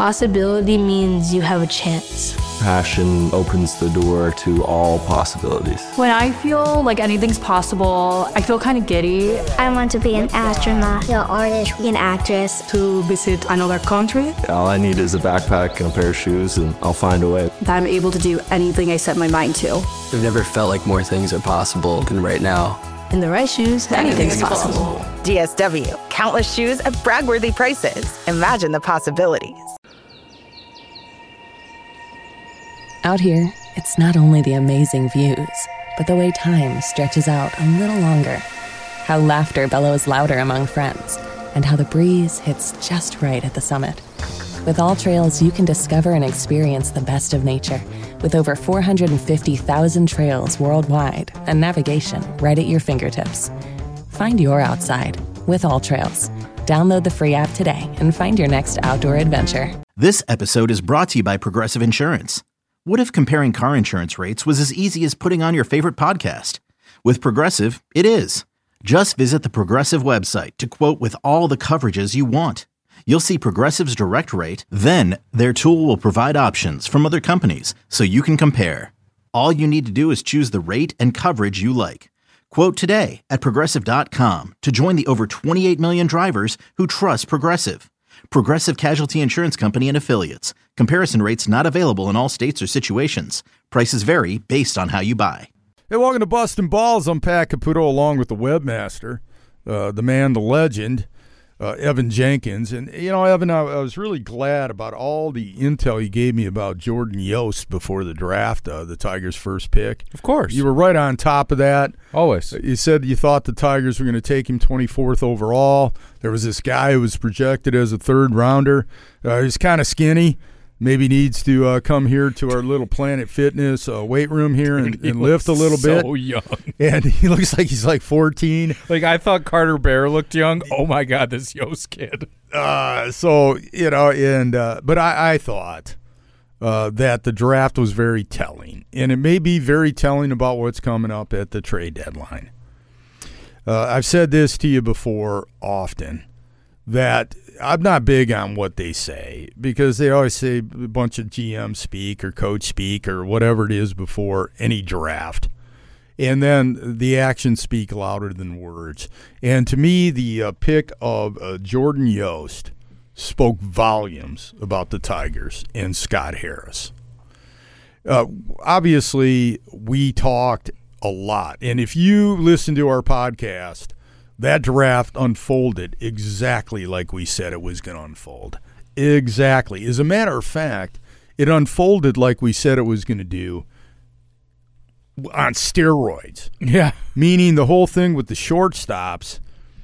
Possibility means you have a chance. Passion opens the door to all possibilities. When I feel like anything's possible, I feel kind of giddy. I want to be an astronaut, an artist, an actress. To visit another country. All I need is a backpack and a pair of shoes, and I'll find a way. That I'm able to do anything I set my mind to. I've never felt like more things are possible than right now. In the right shoes, anything's possible. DSW, countless shoes at brag-worthy prices. Imagine the possibilities. Out here, it's not only the amazing views, but the way time stretches out a little longer. How laughter bellows louder among friends, and how the breeze hits just right at the summit. With All Trails, you can discover and experience the best of nature, with over 450,000 trails worldwide and navigation right at your fingertips. Find your outside with All Trails. Download the free app today and find your next outdoor adventure. This episode is brought to you by Progressive Insurance. What if comparing car insurance rates was as easy as putting on your favorite podcast? With Progressive, it is. Just visit the Progressive website to quote with all the coverages you want. You'll see Progressive's direct rate, then their tool will provide options from other companies so you can compare. All you need to do is choose the rate and coverage you like. Quote today at Progressive.com to join the over 28 million drivers who trust Progressive. Progressive Casualty Insurance Company and Affiliates. Comparison rates not available in all states or situations. Prices vary based on how you buy. Hey, welcome to Bustin' Balls. I'm Pat Caputo along with the webmaster, the man, the legend, Evan Jenkins. And, you know, Evan, I was really glad about all the intel you gave me about Jordan Yost before the draft, the Tigers' first pick. Of course. You were right on top of that. Always. You said you thought the Tigers were going to take him 24th overall. There was this guy who was projected as a third rounder. He's kind of skinny. Maybe needs to come here to our little Planet Fitness weight room here and lift a little bit. So young. And he looks like he's like 14. Like, I thought Carter Bear looked young. Oh, my God, this Yost kid. So, you know, and but I thought that the draft was very telling. And it may be very telling about what's coming up at the trade deadline. I've said this to you before often, that I'm not big on what they say because they always say a bunch of GM speak or coach speak or whatever it is before any draft. And then the actions speak louder than words. And to me, the pick of Jordan Yost spoke volumes about the Tigers and Scott Harris. Obviously, we talked a lot. And if you listen to our podcast, that draft unfolded exactly like we said it was going to unfold. Exactly. As a matter of fact, it unfolded like we said it was going to do on steroids. Yeah. Meaning the whole thing with the shortstops.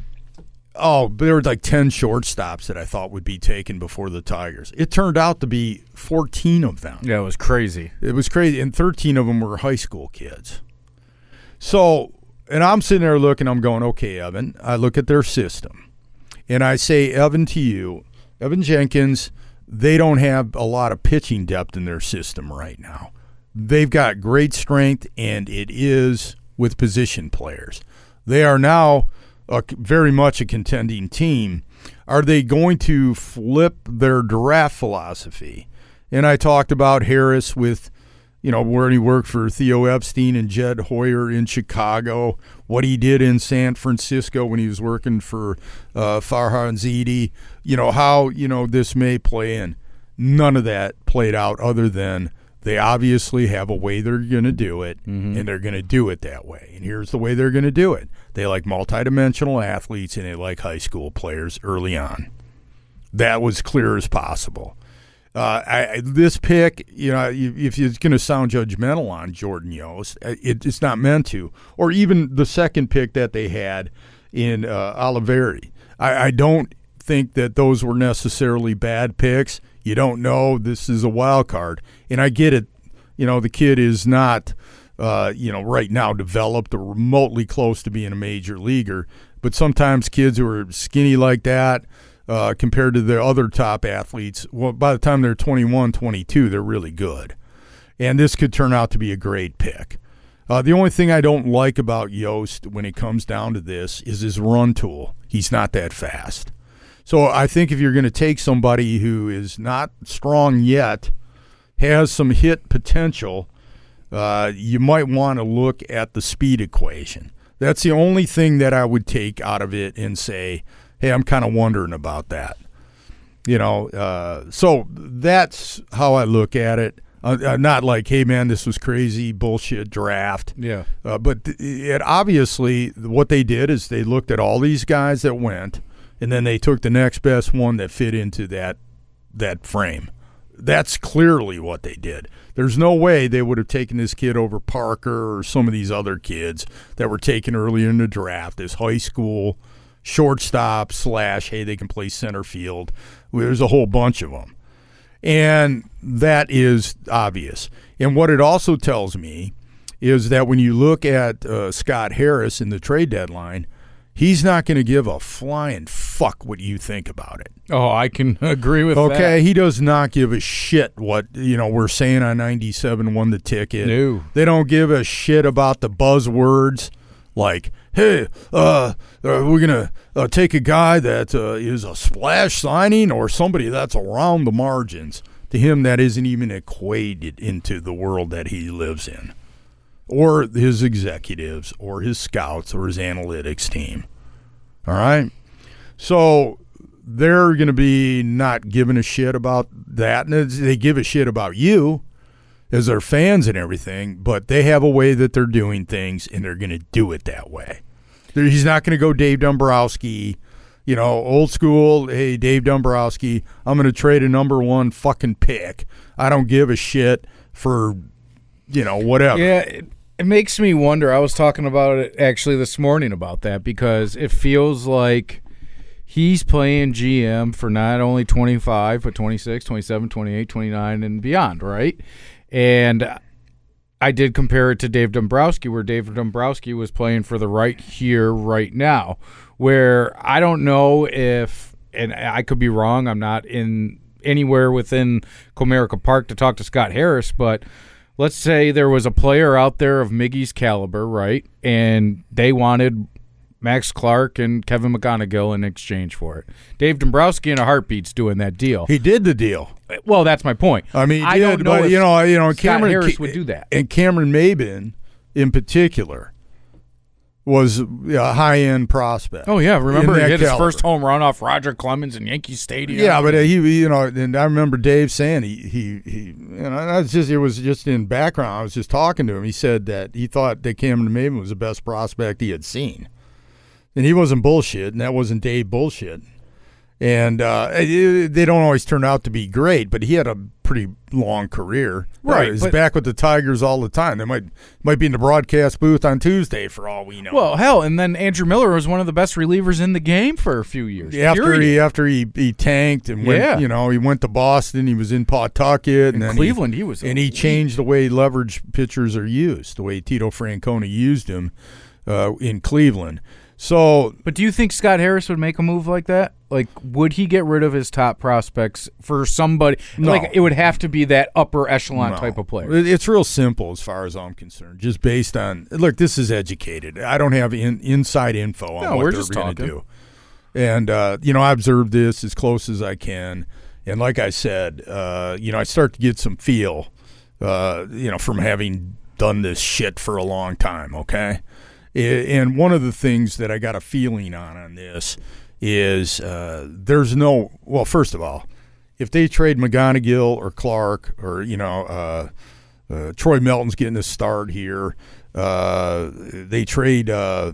Oh, there were like 10 shortstops that I thought would be taken before the Tigers. It turned out to be 14 of them. Yeah, it was crazy. It was crazy. And 13 of them were high school kids. So, and I'm sitting there looking, I'm going, okay, Evan. I look at their system. And I say, Evan, to you, Evan Jenkins, they don't have a lot of pitching depth in their system right now. They've got great strength, and it is with position players. They are now very much a contending team. Are they going to flip their draft philosophy? And I talked about Harris with, you know, where he worked for Theo Epstein and Jed Hoyer in Chicago, what he did in San Francisco when he was working for Farhan Zaidi, you know, how, you know, this may play in. None of that played out other than they obviously have a way they're going to do it, and they're going to do it that way. And here's the way they're going to do it. They like multidimensional athletes, and they like high school players early on. That was clear as possible. This pick, you know, if it's going to sound judgmental on Jordan Yost, it's not meant to. Or even the second pick that they had in Oliveri. I don't think that those were necessarily bad picks. You don't know. This is a wild card. And I get it. You know, the kid is not, you know, right now developed or remotely close to being a major leaguer. But sometimes kids who are skinny like that, compared to the other top athletes, well, by the time they're 21, 22, they're really good. And this could turn out to be a great pick. The only thing I don't like about Yost when it comes down to this is his run tool. He's not that fast. So I think if you're going to take somebody who is not strong yet, has some hit potential, you might want to look at the speed equation. That's the only thing that I would take out of it and say, hey, I'm kind of wondering about that. So that's how I look at it. Not like, hey, man, this was crazy bullshit draft. Yeah. But it obviously what they did is they looked at all these guys that went, and then they took the next best one that fit into that frame. That's clearly what they did. There's no way they would have taken this kid over Parker or some of these other kids that were taken earlier in the draft, this high school shortstop / hey, they can play center field. There's a whole bunch of them. And that is obvious. And what it also tells me is that when you look at Scott Harris in the trade deadline, he's not going to give a flying fuck what you think about it. Oh, I can agree with that. Okay, he does not give a shit what we're saying on 97 won the ticket. No. They don't give a shit about the buzzwords like, hey, we're going to take a guy that is a splash signing or somebody that's around the margins. To him, that isn't even equated into the world that he lives in, or his executives, or his scouts, or his analytics team. All right? So they're going to be not giving a shit about that. And they give a shit about you as their fans and everything, but they have a way that they're doing things, and they're going to do it that way. He's not going to go Dave Dombrowski, old school, hey, Dave Dombrowski, I'm going to trade a number one fucking pick. I don't give a shit for, whatever. Yeah, it makes me wonder. I was talking about it actually this morning about that because it feels like he's playing GM for not only 25, but 26, 27, 28, 29, and beyond, right? And I did compare it to Dave Dombrowski, where Dave Dombrowski was playing for the right here, right now, where I don't know if, and I could be wrong, I'm not in anywhere within Comerica Park to talk to Scott Harris, but let's say there was a player out there of Miggy's caliber, right, and they wanted Max Clark and Kevin McGonigal in exchange for it. Dave Dombrowski in a heartbeat's doing that deal. He did the deal. Well, that's my point. I mean, I don't know if Scott Cameron Harris would do that. And Cameron Maybin, in particular, was a high-end prospect. Oh, yeah. Remember, he hit his caliber. first home run off Roger Clemens in Yankee Stadium. Yeah, but and I remember Dave saying that's just, it was just in background. I was just talking to him. He said that he thought that Cameron Maybin was the best prospect he had seen. And he wasn't bullshit, and that wasn't Dave bullshit. And they don't always turn out to be great, but he had a pretty long career. Right. He's back with the Tigers all the time. They might be in the broadcast booth on Tuesday for all we know. Well, hell, and then Andrew Miller was one of the best relievers in the game for a few years. After he tanked and went, he went to Boston. He was in Pawtucket. And then Cleveland, he changed the way leverage pitchers are used, the way Tito Francona used him in Cleveland. So, but do you think Scott Harris would make a move like that? Like, would he get rid of his top prospects for somebody? No. Like, it would have to be that upper echelon type of player. It's real simple as far as I'm concerned. Just based on, look, this is educated. I don't have inside info on what they're going to do. And, I observed this as close as I can. And like I said, I start to get some feel, from having done this shit for a long time, okay? And one of the things that I got a feeling on this is there's no – well, first of all, if they trade McGonigal or Clark or, Troy Melton's getting a start here, they trade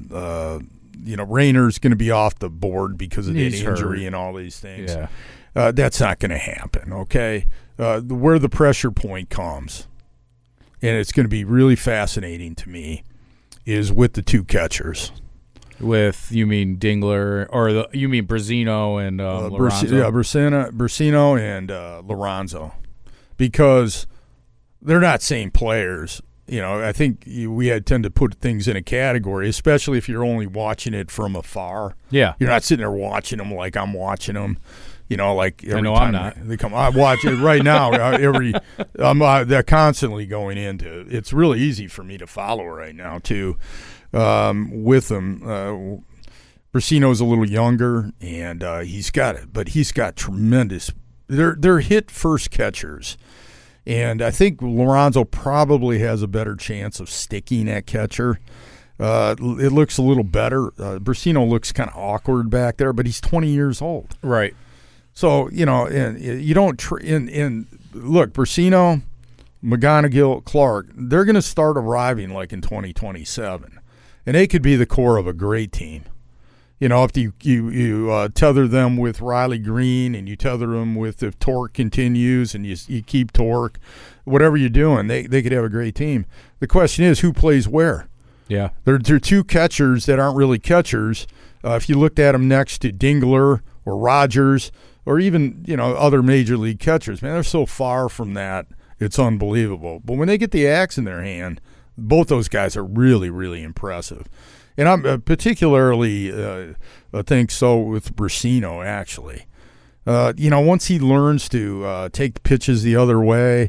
Rayner's going to be off the board because of that injury and all these things. Yeah. That's not going to happen, okay? Where the pressure point comes, and it's going to be really fascinating to me, is with the two catchers. You mean Dingler, or you mean Brazino and Lorenzo? Brazino and Lorenzo, because they're not same players. I think we tend to put things in a category, especially if you're only watching it from afar. Yeah, you're not sitting there watching them like I'm watching them. Like every I know time I'm not. they come, I watch it right now. They're constantly going into. It's really easy for me to follow right now too, with them. Brasino's a little younger, and he's got tremendous. They're hit first catchers, and I think Lorenzo probably has a better chance of sticking at catcher. It looks a little better. Brasino looks kind of awkward back there, but he's 20 years old. Right. So, and you don't look, Brasino, McGonigal, Clark, they're going to start arriving like in 2027, and they could be the core of a great team. If you tether them with Riley Green, and you tether them with, if Torque continues and you keep Torque, whatever you're doing, they could have a great team. The question is, who plays where? Yeah. There are two catchers that aren't really catchers. If you looked at them next to Dingler or Rogers or even, other major league catchers, man, they're so far from that. It's unbelievable. But when they get the axe in their hand, both those guys are really, really impressive. And I'm particularly think so with Brasino, actually. Once he learns to take pitches the other way,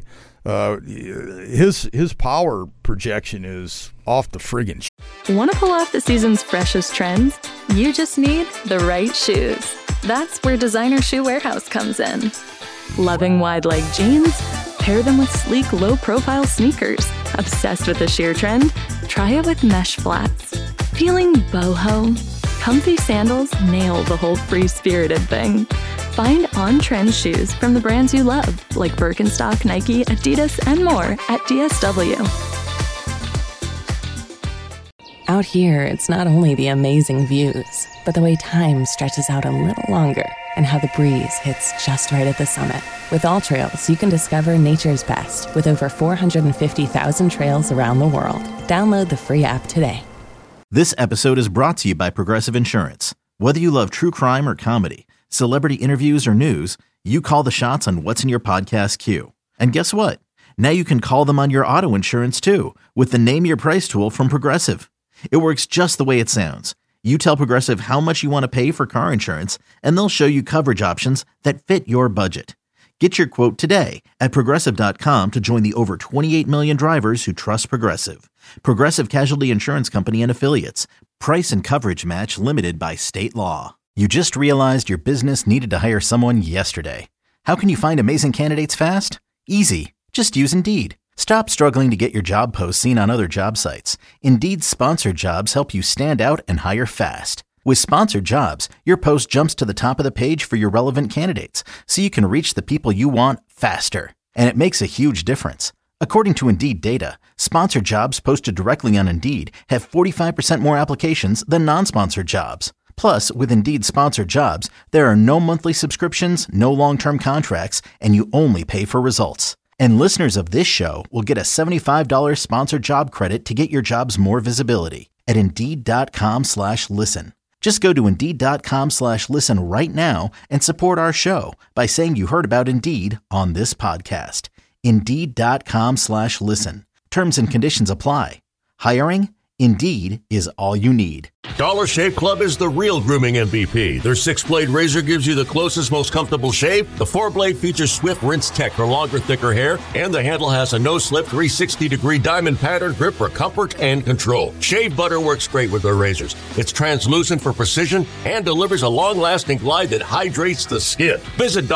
his power projection is off the friggin' Want to pull off the season's freshest trends? You just need the right shoes. That's where Designer Shoe Warehouse comes in. Loving wide leg jeans? Pair them with sleek, low-profile sneakers. Obsessed with the sheer trend? Try it with mesh flats. Feeling boho? Comfy sandals nail the whole free-spirited thing. Find on-trend shoes from the brands you love, like Birkenstock, Nike, Adidas, and more at DSW. Out here, it's not only the amazing views, but the way time stretches out a little longer and how the breeze hits just right at the summit. With All Trails, you can discover nature's best with over 450,000 trails around the world. Download the free app today. This episode is brought to you by Progressive Insurance. Whether you love true crime or comedy, celebrity interviews or news, you call the shots on what's in your podcast queue. And guess what? Now you can call them on your auto insurance too with the Name Your Price tool from Progressive. It works just the way it sounds. You tell Progressive how much you want to pay for car insurance, and they'll show you coverage options that fit your budget. Get your quote today at Progressive.com to join the over 28 million drivers who trust Progressive. Progressive Casualty Insurance Company and Affiliates. Price and coverage match limited by state law. You just realized your business needed to hire someone yesterday. How can you find amazing candidates fast? Easy. Just use Indeed. Stop struggling to get your job posts seen on other job sites. Indeed's sponsored jobs help you stand out and hire fast. With sponsored jobs, your post jumps to the top of the page for your relevant candidates, so you can reach the people you want faster. And it makes a huge difference. According to Indeed data, sponsored jobs posted directly on Indeed have 45% more applications than non-sponsored jobs. Plus, with Indeed sponsored jobs, there are no monthly subscriptions, no long-term contracts, and you only pay for results. And listeners of this show will get a $75 sponsored job credit to get your jobs more visibility at Indeed.com/listen. Just go to Indeed.com/listen right now and support our show by saying you heard about Indeed on this podcast. Indeed.com/listen. Terms and conditions apply. Hiring? Indeed is all you need. Dollar Shave Club is the real grooming MVP. Their 6-blade razor gives you the closest, most comfortable shave. The 4-blade features swift rinse tech for longer, thicker hair. And the handle has a no-slip 360-degree diamond pattern grip for comfort and control. Shave butter works great with their razors. It's translucent for precision and delivers a long-lasting glide that hydrates the skin. Visit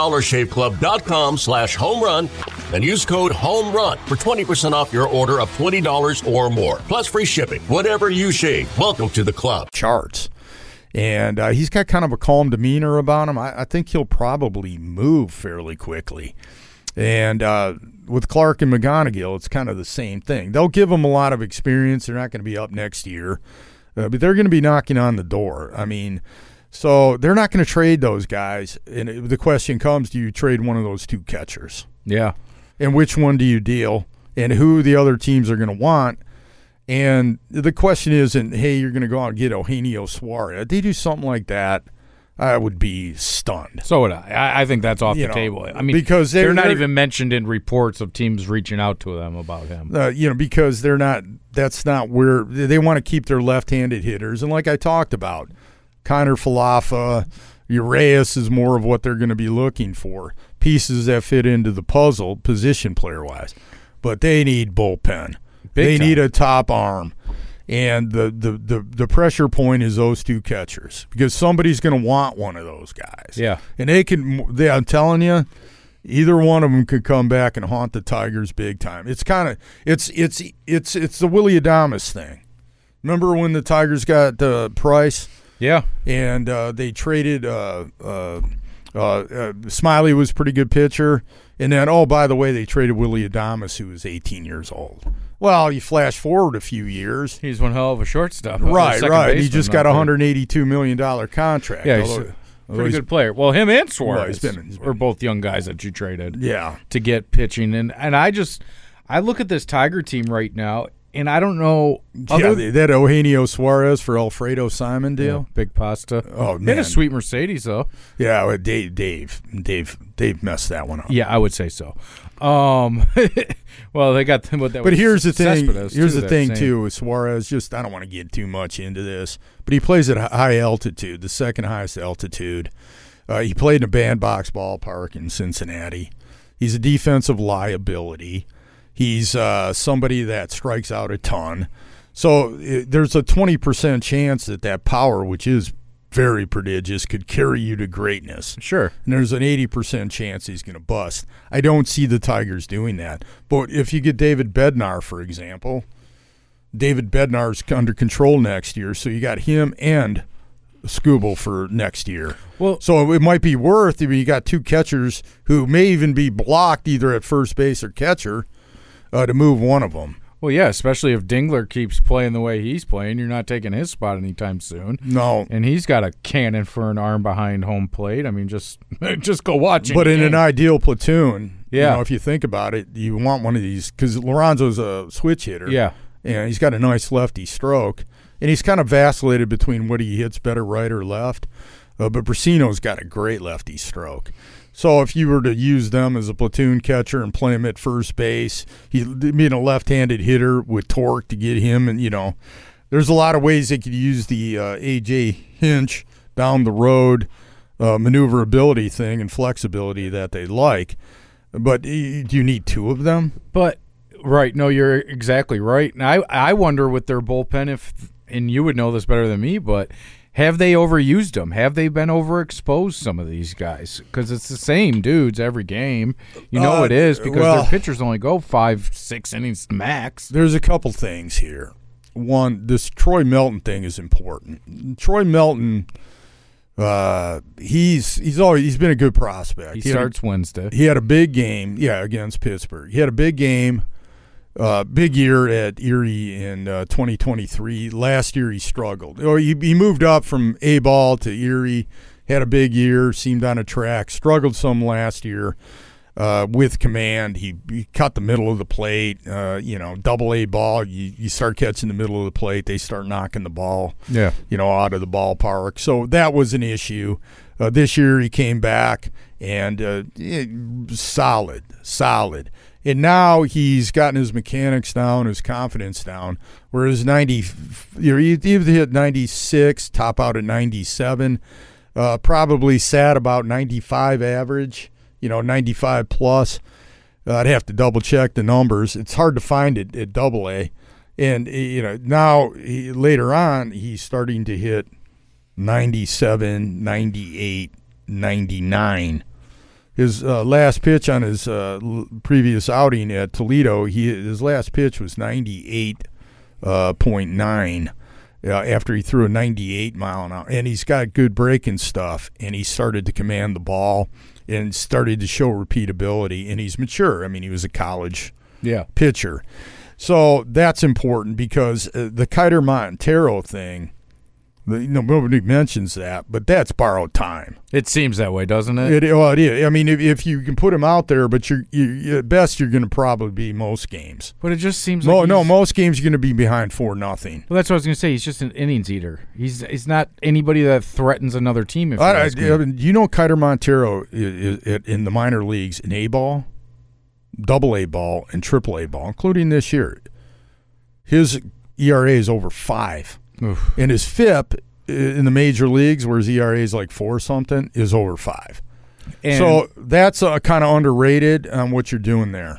DollarShaveClub.com/homerun and use code HOMERUN for 20% off your order of $20 or more. Plus free shipping. Whatever you shave, welcome to the club. Charts. And he's got kind of a calm demeanor about him. I think he'll probably move fairly quickly. And with Clark and McGonigal, it's kind of the same thing. They'll give him a lot of experience. They're not going to be up next year, but they're going to be knocking on the door. I mean, so they're not going to trade those guys. And the question comes, do you trade one of those two catchers? Yeah. And which one do you deal? And who the other teams are going to want? And the question isn't, hey, you're going to go out and get Eugenio Suarez. If they do something like that, I would be stunned. So would I. I think that's off the table. I mean, because they're not even mentioned in reports of teams reaching out to them about him. Because they're not. That's not where they want to keep their left-handed hitters. And like I talked about, Connor Falafa, Urias is more of what they're going to be looking for. Pieces that fit into the puzzle, position player-wise. But they need bullpen. They need a top arm. And the pressure point is those two catchers because somebody's going to want one of those guys. Yeah. And I'm telling you, either one of them could come back and haunt the Tigers big time. It's kind of it's the Willy Adames thing. Remember when the Tigers got Price? Yeah. And they traded Smiley was a pretty good pitcher. And then, oh, by the way, they traded Willy Adames, who was 18 years old. Well, you flash forward a few years. He's one hell of a shortstop. Right. He just got a $182 million contract. Yeah, he's a pretty good player. Well, him and Suarez were both young guys that you traded to get pitching. And I look at this Tiger team right now, and I don't know. That Eugenio Suarez for Alfredo Simon deal. Yeah, big pasta. Oh, man. And a sweet Mercedes, though. Yeah, Dave messed that one up. Yeah, I would say so. Well, they got them with that. But here's the thing. Here's the thing too with Suarez. I don't want to get too much into this, but he plays at a high altitude, the second highest altitude. He played in a bandbox ballpark in Cincinnati. He's a defensive liability. He's somebody that strikes out a ton. So there's a 20% chance that power, which is very prodigious, could carry you to greatness. Sure. And there's an 80% chance he's going to bust. I don't see the Tigers doing that. But if you get David Bednar, for example, David Bednar's under control next year, so you got him and Skubal for next year. Well, so it might be worth, you got two catchers who may even be blocked either at first base or catcher to move one of them. Well, yeah, especially if Dingler keeps playing the way he's playing. You're not taking his spot anytime soon. No. And he's got a cannon for an arm behind home plate. I mean, just go watch it. But in an ideal platoon, yeah. If you think about it, you want one of these because Lorenzo's a switch hitter. Yeah. And he's got a nice lefty stroke. And he's kind of vacillated between what he hits better, right or left. But Brasino's got a great lefty stroke. So if you were to use them as a platoon catcher and play him at first base, being a left-handed hitter with torque to get him, and there's a lot of ways they could use the A.J. Hinch down the road maneuverability thing and flexibility that they like. But do you need two of them? But right, no, you're exactly right. And I wonder with their bullpen and you would know this better than me, but have they overused them? Have they been overexposed, some of these guys? Because it's the same dudes every game. It is because their pitchers only go 5-6 innings max. There's a couple things here. One, this Troy Melton thing is important. Troy Melton, he's been a good prospect. He starts Wednesday. He had a big game, against Pittsburgh. He had a big game. Big year at Erie in 2023. Last year he struggled. He moved up from A-ball to Erie, had a big year, seemed on a track, struggled some last year with command. He cut the middle of the plate. Double A ball, you start catching the middle of the plate, they start knocking the ball out of the ballpark. So that was an issue. This year he came back and solid. And now he's gotten his mechanics down, his confidence down. Whereas he hit 96, top out at 97, probably sat about 95 average, 95 plus. I'd have to double check the numbers. It's hard to find it at Double A, and now later on he's starting to hit 97, 98, 99. His last pitch on his previous outing at Toledo, his last pitch was 98.9 after he threw a 98 mile an hour. And he's got good breaking stuff, and he started to command the ball and started to show repeatability, and he's mature. I mean, he was a college pitcher. So that's important because the Kiter Montero thing, nobody mentions that, but that's borrowed time. It seems that way, doesn't it? It is. I mean, if you can put him out there, but at best you're going to probably be most games. But it just seems like most games you're going to be behind 4-0. Well, that's what I was going to say. He's just an innings eater. He's not anybody that threatens another team. Kiter Montero is in the minor leagues in A-ball, double A-ball, and triple A-ball, including this year. His ERA is over 5. Oof. And his FIP in the major leagues, where his ERA is like 4 something, is over 5. And so that's kind of underrated on what you're doing there.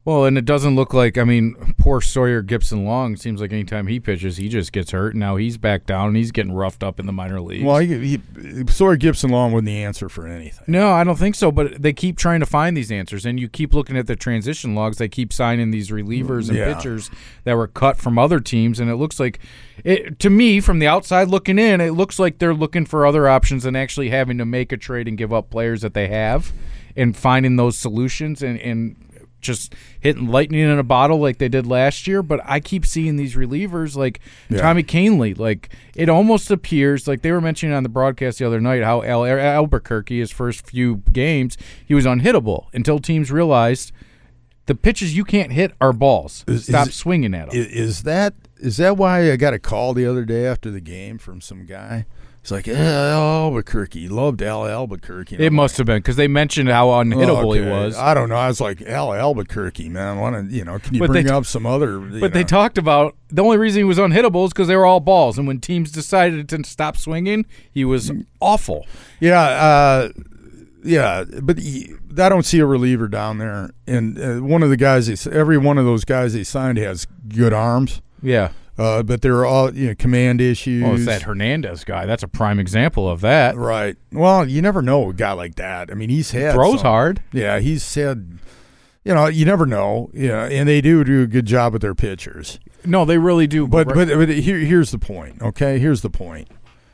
Well, and it doesn't look like, poor Sawyer Gibson-Long, seems like anytime he pitches, he just gets hurt. Now he's back down, and he's getting roughed up in the minor leagues. Well, Sawyer Gibson-Long wasn't the answer for anything. No, I don't think so, but they keep trying to find these answers, and you keep looking at the transition logs. They keep signing these relievers and pitchers that were cut from other teams, and it looks like, to me, from the outside looking in, it looks like they're looking for other options than actually having to make a trade and give up players that they have and finding those solutions and just hitting lightning in a bottle like they did last year. But I keep seeing these relievers like Tommy Kahnle. Like, it almost appears like they were mentioning on the broadcast the other night how Albuquerque, his first few games, he was unhittable until teams realized the pitches you can't hit are balls. Stop swinging at them. Is that why I got a call the other day after the game from some guy? It's like, Albuquerque. He loved Al Albuquerque. It must have been because they mentioned how unhittable he was. I don't know. I was like, Al Albuquerque, man. Can you bring up some other? They talked about the only reason he was unhittable is because they were all balls. And when teams decided to stop swinging, he was awful. Yeah. But I don't see a reliever down there. And one of the guys, every one of those guys they signed has good arms. Yeah. But they're all command issues. Oh, it's that Hernandez guy. That's a prime example of that. Right. Well, you never know a guy like that. He's had throws hard. Yeah, he's had. You never know. Yeah, and they do a good job with their pitchers. No, they really do. But here's the point. Okay, here's the point.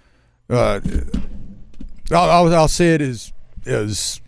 I'll say it as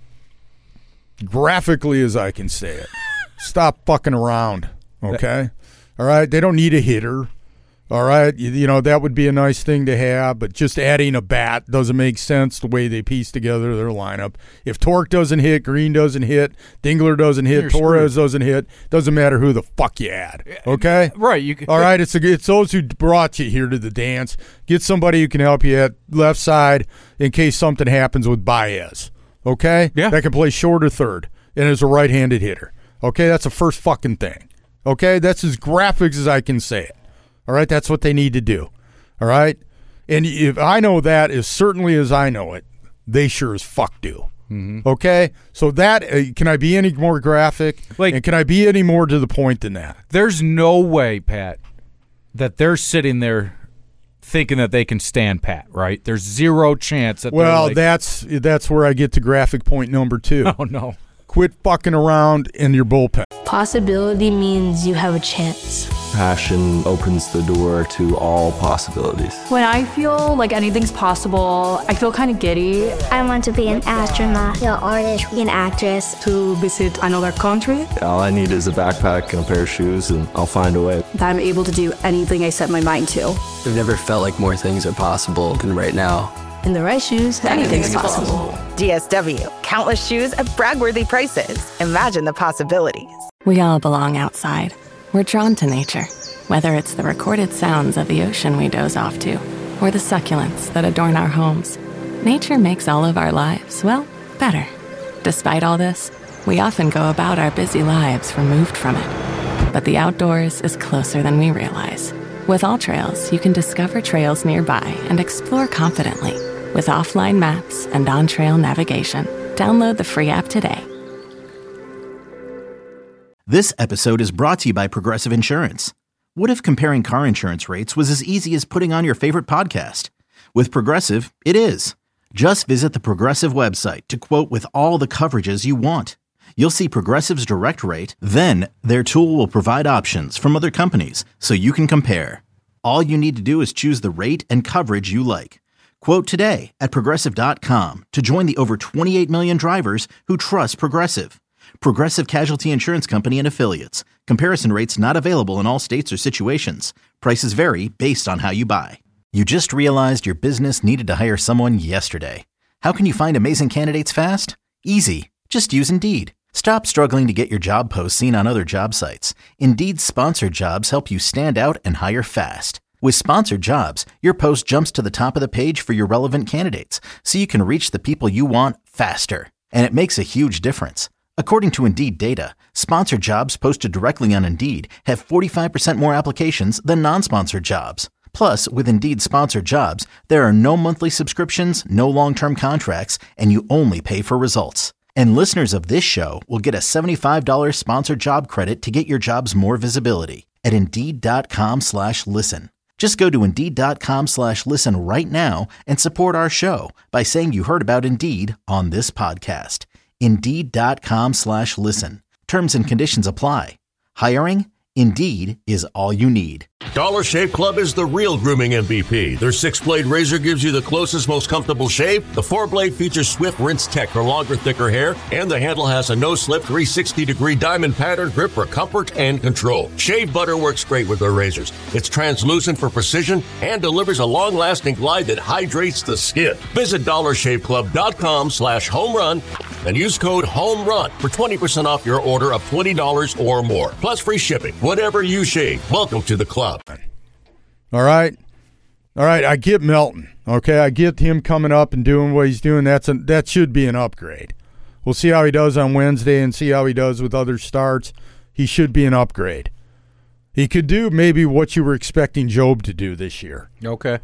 graphically as I can say it. Stop fucking around. Okay. All right. They don't need a hitter. All right, that would be a nice thing to have, but just adding a bat doesn't make sense the way they piece together their lineup. If Torque doesn't hit, Green doesn't hit, Dingler doesn't hit, Torres doesn't hit, doesn't matter who the fuck you add, okay? Right. All right, it's those who brought you here to the dance. Get somebody who can help you at left side in case something happens with Baez, okay? Yeah. That can play short or third and is a right-handed hitter, okay? That's the first fucking thing, okay? That's as graphic as I can say it. All right, that's what they need to do. All right? And if I know that as certainly as I know it, they sure as fuck do. Mm-hmm. Okay? So that, can I be any more graphic? And can I be any more to the point than that? There's no way, Pat, that they're sitting there thinking that they can stand pat, right? There's zero chance that that's where I get to graphic point number 2. Oh, no. Quit fucking around in your bullpen. Possibility means you have a chance. Passion opens the door to all possibilities. When I feel like anything's possible, I feel kind of giddy. I want to be an astronaut, an artist, an actress. To visit another country. All I need is a backpack and a pair of shoes, and I'll find a way. That I'm able to do anything I set my mind to. I've never felt like more things are possible than right now. In the right shoes, anything's possible. DSW, countless shoes at brag-worthy prices. Imagine the possibilities. We all belong outside. We're drawn to nature, whether it's the recorded sounds of the ocean we doze off to, or the succulents that adorn our homes. Nature makes all of our lives, well, better. Despite all this, we often go about our busy lives removed from it. But the outdoors is closer than we realize. With AllTrails, you can discover trails nearby and explore confidently with offline maps and on-trail navigation. Download the free app today. This episode is brought to you by Progressive Insurance. What if comparing car insurance rates was as easy as putting on your favorite podcast? With Progressive, it is. Just visit the Progressive website to quote with all the coverages you want. You'll see Progressive's direct rate, then their tool will provide options from other companies so you can compare. All you need to do is choose the rate and coverage you like. Quote today at Progressive.com to join the over 28 million drivers who trust Progressive. Progressive Casualty Insurance Company and Affiliates. Comparison rates not available in all states or situations. Prices vary based on how you buy. You just realized your business needed to hire someone yesterday. How can you find amazing candidates fast? Easy. Just use Indeed. Stop struggling to get your job posts seen on other job sites. Indeed's sponsored jobs help you stand out and hire fast. With sponsored jobs, your post jumps to the top of the page for your relevant candidates, so you can reach the people you want faster. And it makes a huge difference. According to Indeed data, sponsored jobs posted directly on Indeed have 45% more applications than non-sponsored jobs. Plus, with Indeed sponsored jobs, there are no monthly subscriptions, no long-term contracts, and you only pay for results. And listeners of this show will get a $75 sponsored job credit to get your jobs more visibility at Indeed.com/listen. Just go to Indeed.com/listen right now and support our show by saying you heard about Indeed on this podcast. Indeed.com/listen. Terms and conditions apply. Hiring? Indeed is all you need. Dollar Shave Club is the real grooming MVP. Their 6-blade razor gives you the closest, most comfortable shave. The 4-blade features Swift Rinse Tech for longer, thicker hair, and the handle has a no-slip 360-degree diamond pattern grip for comfort and control. Shave butter works great with their razors. It's translucent for precision and delivers a long-lasting glide that hydrates the skin. Visit DollarShaveClub.com/homerun and use code HOMERUN for 20% off your order of $20 or more, plus free shipping. Whatever you shave, welcome to the club. All right. I get Melton. Okay, I get him coming up and doing what he's doing. That should be an upgrade. We'll see how he does on Wednesday and see how he does with other starts. He should be an upgrade. He could do maybe what you were expecting Job to do this year. Okay.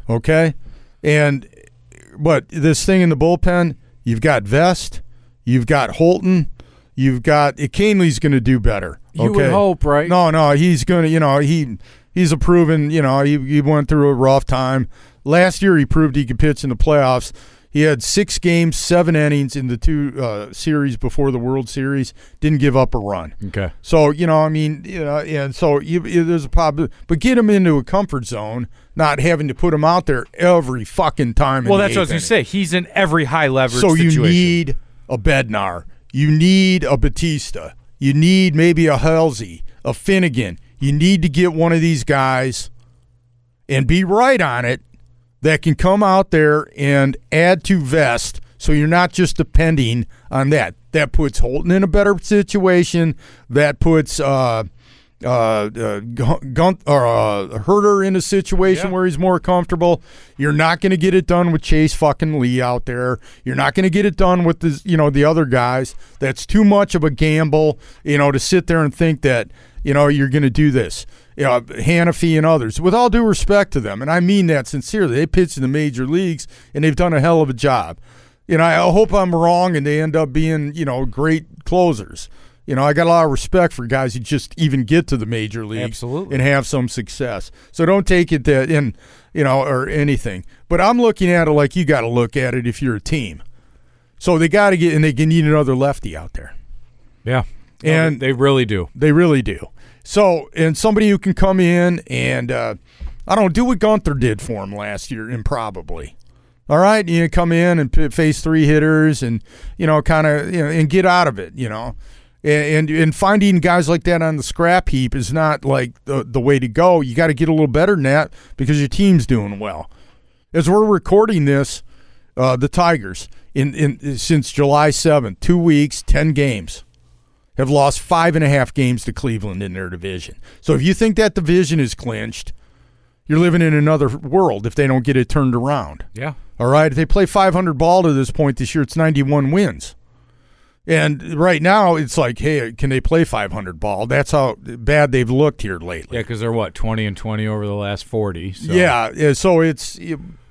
But this thing in the bullpen, you've got Vest, you've got Holton, you've got Canley's going to do better. Okay? You would hope, right? No, he's going to, he's a proven, he went through a rough time. Last year he proved he could pitch in the playoffs. He had 6 games, 7 innings in the 2 series before the World Series. Didn't give up a run. Okay. So, and so there's a problem. But get him into a comfort zone, not having to put him out there every fucking time. Well, that's what I was going to say. He's in every high leverage situation. So you need a Bednar. You need a Batista. You need maybe a Halsey, a Finnegan. You need to get one of these guys and be right on it that can come out there and add to Vest, so you're not just depending on that. That puts Holton in a better situation. That puts Herder in a situation where he's more comfortable. You're not going to get it done with Chase fucking Lee out there. You're not going to get it done with the other guys. That's too much of a gamble, to sit there and think that you're going to do this. Hannafy and others, with all due respect to them, and I mean that sincerely. They pitch in the major leagues, and they've done a hell of a job. I hope I'm wrong, and they end up being, great closers. I got a lot of respect for guys who just even get to the major leagues and have some success. So don't take it that or anything. But I'm looking at it like you got to look at it if you're a team. So they got to get, and they need another lefty out there. Yeah. And they really do. They really do. So, and somebody who can come in and, do what Gunther did for him last year, improbably. All right? Come in and face 3 hitters and, and get out of it, And finding guys like that on the scrap heap is not like the way to go. You got to get a little better than that because your team's doing well. As we're recording this, the Tigers, since July 7th, 2 weeks, 10 games, have lost 5.5 games to Cleveland in their division. So if you think that division is clinched, you're living in another world if they don't get it turned around. Yeah. All right? If they play 500 ball to this point this year, it's 91 wins. And right now, it's like, hey, can they play 500 ball? That's how bad they've looked here lately. Yeah, because they're, 20-20 over the last 40. So. Yeah, so it's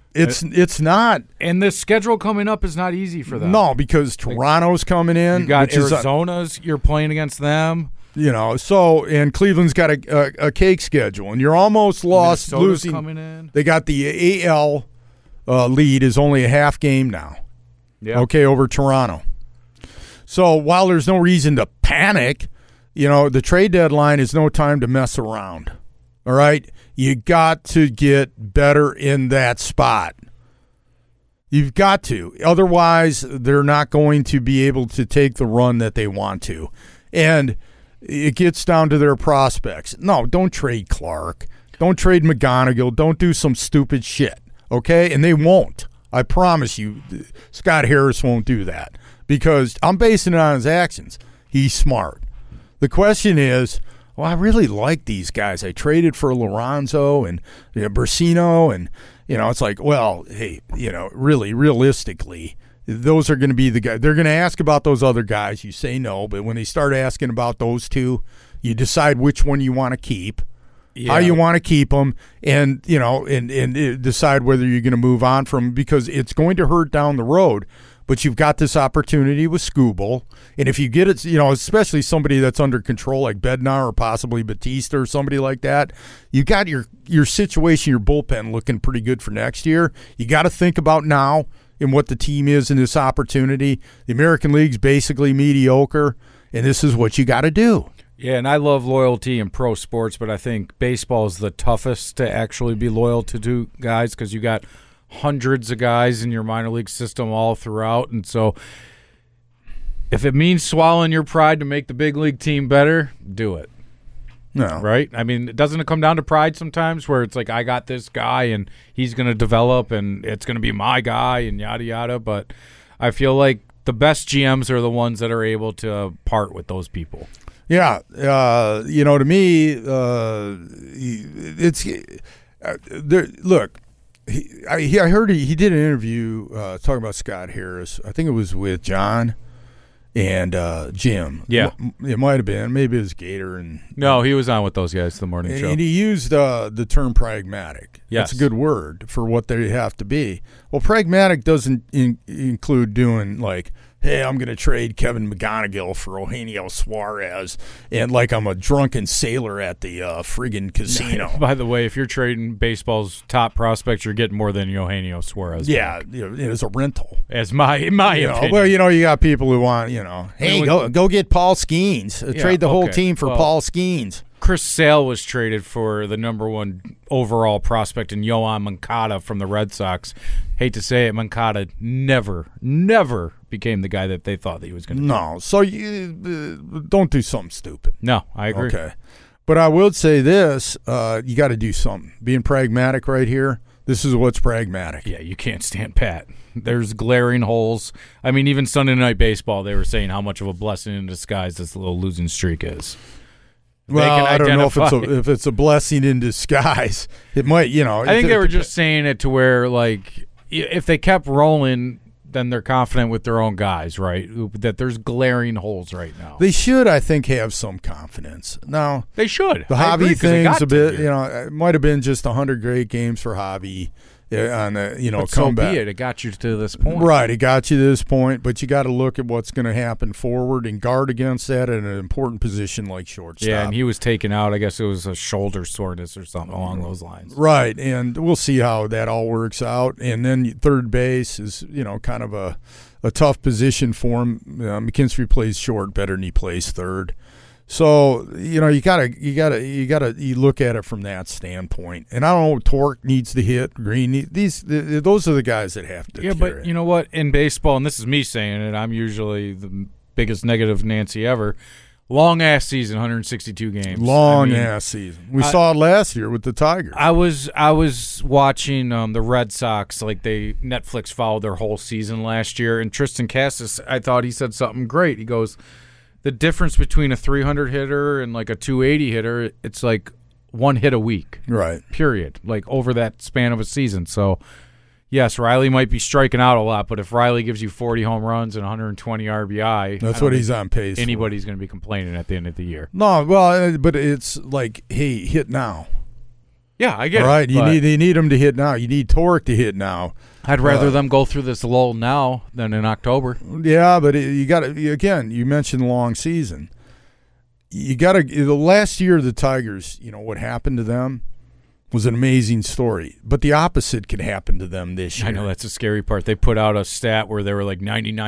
not. And the schedule coming up is not easy for them. No, because Toronto's coming in. You got Arizona's, you're playing against them. And Cleveland's got a cake schedule, and you're almost lost losing. Coming in. They got the AL lead is only a half game now. Yeah. Okay, over Toronto. So while there's no reason to panic, the trade deadline is no time to mess around. All right? You got to get better in that spot. You've got to. Otherwise, they're not going to be able to take the run that they want to. And it gets down to their prospects. No, don't trade Clark. Don't trade McGonigal. Don't do some stupid shit. Okay? And they won't. I promise you, Scott Harris won't do that. Because I'm basing it on his actions. He's smart. The question is, I really like these guys. I traded for Lorenzo and Bursino, and it's like, hey, really, realistically, those are going to be the guys. They're going to ask about those other guys. You say no, but when they start asking about those two, you decide which one you want to keep, how you want to keep them, and and decide whether you're going to move on from them, because it's going to hurt down the road. but you've got this opportunity with Skubal. And if you get it, especially somebody that's under control like Bednar or possibly Batista or somebody like that, you got your situation, your bullpen looking pretty good for next year. You got to think about now and what the team is in this opportunity. The American League's basically mediocre, and this is what you got to do. Yeah, and I love loyalty in pro sports, but I think baseball is the toughest to actually be loyal to guys because you got hundreds of guys in your minor league system all throughout. And so if it means swallowing your pride to make the big league team better, do it. No. Right? I mean, doesn't it come down to pride sometimes where it's like, I got this guy and he's going to develop and it's going to be my guy and yada, yada. But I feel like the best GMs are the ones that are able to part with those people. Yeah, to me, it's there. Look, I heard he did an interview talking about Scott Harris. I think it was with John and Jim. Yeah, it might have been. Maybe it was Gator and. No, he was on with those guys the morning show. And he used the term pragmatic. Yes. That's a good word for what they have to be. Well, pragmatic doesn't include doing like, hey, I'm going to trade Kevin McGonigal for Eugenio Suarez, and like I'm a drunken sailor at the friggin' casino. By the way, if you're trading baseball's top prospects, you're getting more than Eugenio Suarez. Yeah, it is a rental. As my opinion. Well, you got people who want, hey, go get Paul Skeens. Trade the whole team for Paul Skeens. Chris Sale was traded for the number one overall prospect in Yoan Moncada from the Red Sox. Hate to say it, Moncada never became the guy that they thought that he was going to be. No, so you don't do something stupid. No, I agree. Okay. But I will say this, you got to do something. Being pragmatic right here, this is what's pragmatic. Yeah, you can't stand pat. There's glaring holes. I mean, even Sunday Night Baseball, they were saying how much of a blessing in disguise this little losing streak is. Well, I don't know if it's a blessing in disguise. It might, I think they were just saying it to where, like, if they kept rolling, then they're confident with their own guys, right? That there's glaring holes right now. They should, I think, have some confidence. Now, they should. The Javi thing's a bit, it might have been just 100 great games for Javi. On the but comeback. So be it. It got you to this point. Right, it got you to this point, but you got to look at what's going to happen forward and guard against that at an important position like shortstop. Yeah, and he was taken out. I guess it was a shoulder soreness or something along those lines. Right, and we'll see how that all works out. And then third base is, kind of a tough position for him. McKinstry plays short better than he plays third. So, you gotta look at it from that standpoint. And I don't know, Torque needs to hit, Green those are the guys that have to. Yeah, but you know what? In baseball, and this is me saying it, I'm usually the biggest negative Nancy ever. Long ass season, 162 games. Ass season. We saw it last year with the Tigers. I was watching the Red Sox, like Netflix followed their whole season last year, and Tristan Cassis, I thought he said something great. He goes, the difference between a 300 hitter and like a 280 hitter, it's like one hit a week. Right. Period. Like over that span of a season. So, yes, Riley might be striking out a lot, but if Riley gives you 40 home runs and 120 RBI, that's what he's on pace for. Anybody's going to be complaining at the end of the year. No, well, but it's like, hey, hit now. Yeah, I get it. Right, you need him to hit now. You need Torque to hit now. I'd rather them go through this lull now than in October. Yeah, but you got to, again, you mentioned long season. You got to, the last year of the Tigers, what happened to them was an amazing story. But the opposite can happen to them this year. I know, that's a scary part. They put out a stat where they were like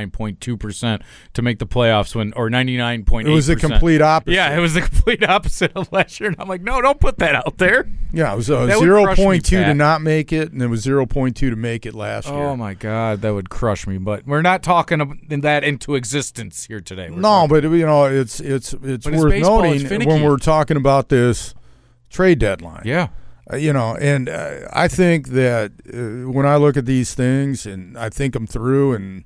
99.2% to make the playoffs or 99.8%. It was the complete opposite. Yeah, it was the complete opposite of last year. And I'm like, no, don't put that out there. Yeah, it was 0.2 to not make it, and it was 0.2 to make it last year. Oh, my God, that would crush me. But we're not talking that into existence here today. But it's worth noting when we're talking about this trade deadline. Yeah. And I think that when I look at these things and I think them through and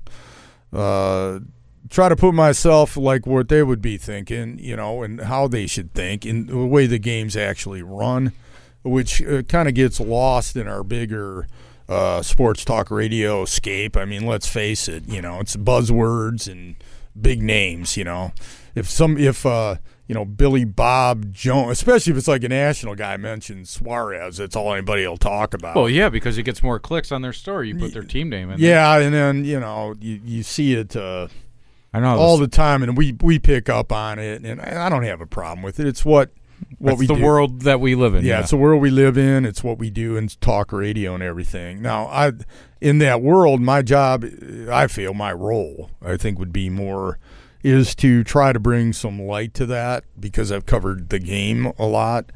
try to put myself like what they would be thinking, and how they should think and the way the games actually run, which kind of gets lost in our bigger sports talk radio scape. I mean, let's face it, it's buzzwords and big names, Billy Bob Jones, especially if it's like a national guy mentions Suarez, that's all anybody will talk about. Well, yeah, because it gets more clicks on their story. You put their team name in. Yeah, and then you see it. I know all the time, and we pick up on it, and I don't have a problem with it. It's what we do. The world that we live in. Yeah, it's the world we live in. It's what we do in talk radio and everything. Now, in that world, my job, I feel my role, I think, would be more is to try to bring some light to that because I've covered the game a lot.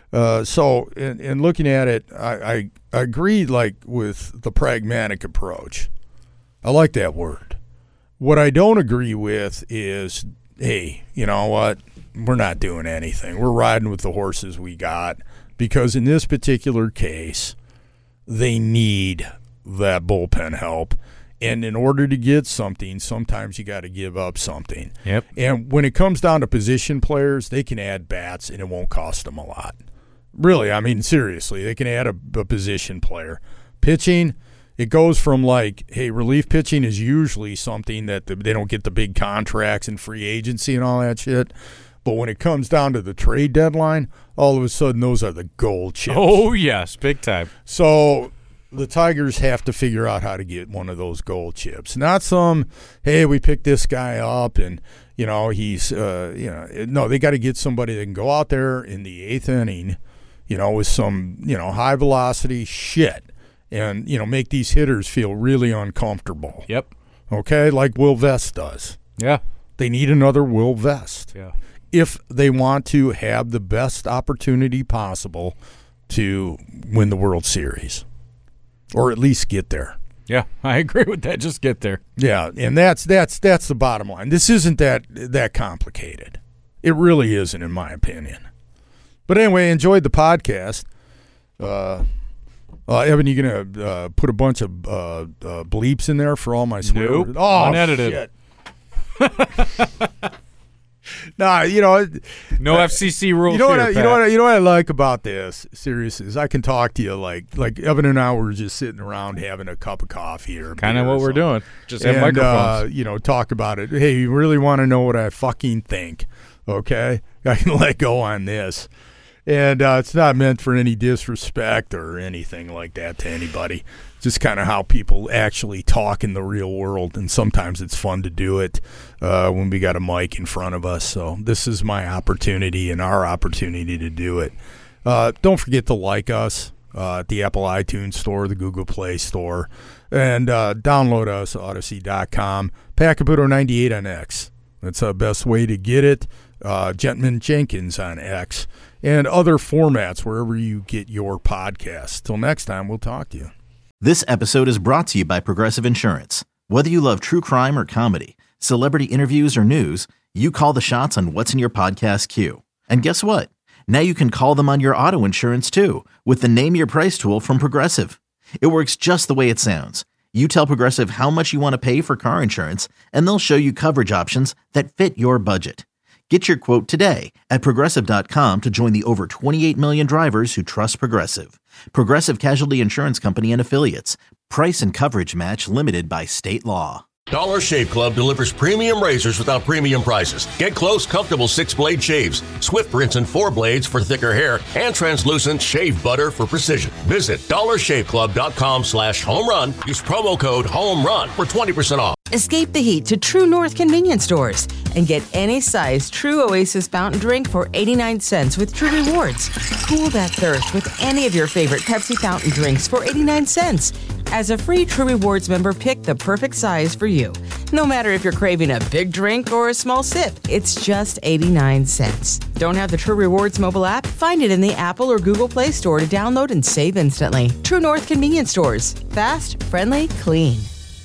So, in looking at it, I agree, like, with the pragmatic approach. I like that word. What I don't agree with is, hey, you know what? We're not doing anything. We're riding with the horses we got because in this particular case, they need that bullpen help. And in order to get something, sometimes you got to give up something. Yep. And when it comes down to position players, they can add bats and it won't cost them a lot. Really, I mean, seriously, they can add a position player. Pitching, it goes from like, hey, relief pitching is usually something that they don't get the big contracts and free agency and all that shit. But when it comes down to the trade deadline, all of a sudden those are the gold chips. Oh, yes, big time. So the Tigers have to figure out how to get one of those gold chips. Not some, hey, we picked this guy up and, he's, no, they got to get somebody that can go out there in the eighth inning, with some, high velocity shit and, make these hitters feel really uncomfortable. Yep. Okay, like Will Vest does. Yeah. They need another Will Vest. Yeah. If they want to have the best opportunity possible to win the World Series. Or at least get there. Yeah, I agree with that. Just get there. Yeah, and that's the bottom line. This isn't that complicated. It really isn't, in my opinion. But anyway, enjoyed the podcast. Evan, you gonna put a bunch of bleeps in there for all my swear words? Oh, unedited. Shit. Nah, no FCC rules. You know what I like about this, seriously, is I can talk to you like Evan and I were just sitting around having a cup of coffee or kind of what we're doing. Just have microphones. Talk about it. Hey, you really want to know what I fucking think? Okay, I can let go on this, and it's not meant for any disrespect or anything like that to anybody. Just kind of how people actually talk in the real world, and sometimes it's fun to do it when we got a mic in front of us. So this is my opportunity and our opportunity to do it. Don't forget to like us at the Apple iTunes Store, the Google Play Store, and download us at Odyssey.com. Pacaputo 98 on X. That's the best way to get it. Gentman Jenkins on X, and other formats wherever you get your podcasts. Till next time, we'll talk to you. This episode is brought to you by Progressive Insurance. Whether you love true crime or comedy, celebrity interviews or news, you call the shots on what's in your podcast queue. And guess what? Now you can call them on your auto insurance too with the Name Your Price tool from Progressive. It works just the way it sounds. You tell Progressive how much you want to pay for car insurance, and they'll show you coverage options that fit your budget. Get your quote today at Progressive.com to join the over 28 million drivers who trust Progressive. Progressive Casualty Insurance Company and Affiliates. Price and coverage match limited by state law. Dollar Shave Club delivers premium razors without premium prices. Get close, comfortable 6-blade shaves, swift rinse and 4 blades for thicker hair, and translucent shave butter for precision. Visit dollarshaveclub.com/homerun. Use promo code HOMERUN for 20% off. Escape the heat to True North convenience stores and get any size True Oasis fountain drink for 89 cents with True Rewards. Cool that thirst with any of your favorite Pepsi fountain drinks for 89 cents. As a free True Rewards member, pick the perfect size for you. No matter if you're craving a big drink or a small sip, it's just 89 cents. Don't have the True Rewards mobile app? Find it in the Apple or Google Play Store to download and save instantly. True North convenience stores. Fast, friendly, clean.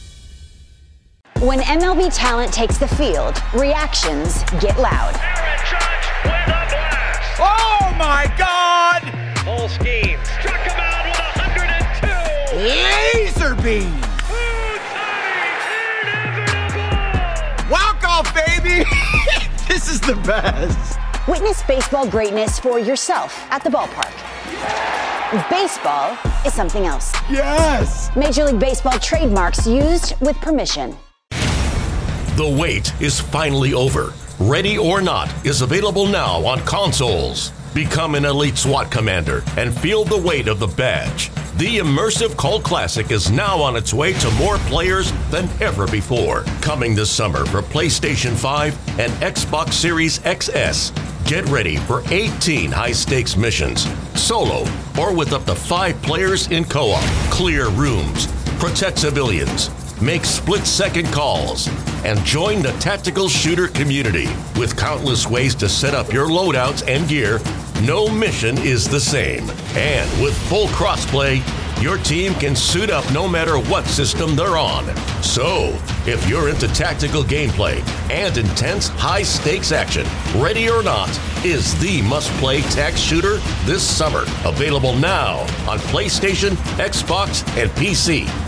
When MLB talent takes the field, reactions get loud. Aaron Judge with a blast. Oh my God! Full scheme. Struck him out with 102. Laser beam. Walk off, baby. This is the best. Witness baseball greatness for yourself at the ballpark. Baseball is something else. Yes. Major League Baseball trademarks used with permission. The wait is finally over. Ready or Not is available now on consoles. Become an elite SWAT commander and feel the weight of the badge. The immersive cult classic is now on its way to more players than ever before. Coming this summer for PlayStation 5 and Xbox Series XS. Get ready for 18 high-stakes missions, solo or with up to 5 players in co-op. Clear rooms, protect civilians, make split-second calls, and join the tactical shooter community. With countless ways to set up your loadouts and gear, no mission is the same. And with full crossplay, your team can suit up no matter what system they're on. So, if you're into tactical gameplay and intense high-stakes action, Ready or Not is the must-play tac shooter this summer. Available now on PlayStation, Xbox, and PC.